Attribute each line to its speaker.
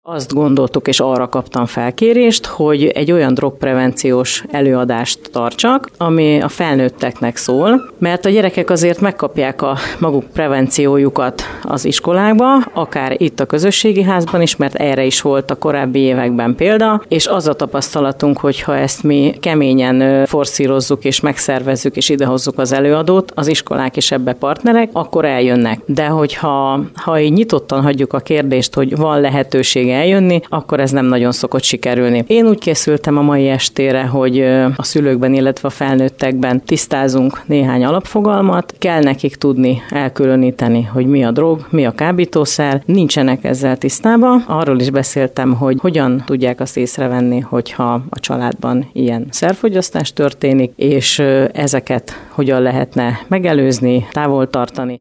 Speaker 1: Azt gondoltuk, és arra kaptam felkérést, hogy egy olyan drogprevenciós előadást tartsak, ami a felnőtteknek szól, mert a gyerekek azért megkapják a maguk prevenciójukat az iskolákba, akár itt a közösségi házban is, mert erre is volt a korábbi években példa, és az a tapasztalatunk, hogy ha ezt mi keményen forszírozzuk és megszervezzük és idehozzuk az előadót, az iskolák is ebbe partnerek, akkor eljönnek. De hogyha így nyitottan hagyjuk a kérdést, hogy van lehetőség eljönni, akkor ez nem nagyon szokott sikerülni. Én úgy készültem a mai estére, hogy a szülőkben, illetve a felnőttekben tisztázunk néhány alapfogalmat, kell nekik tudni elkülöníteni, hogy mi a drog, mi a kábítószer, nincsenek ezzel tisztában. Arról is beszéltem, hogy hogyan tudják azt észrevenni, hogyha a családban ilyen szerfogyasztás történik, és ezeket hogyan lehetne megelőzni, távol tartani.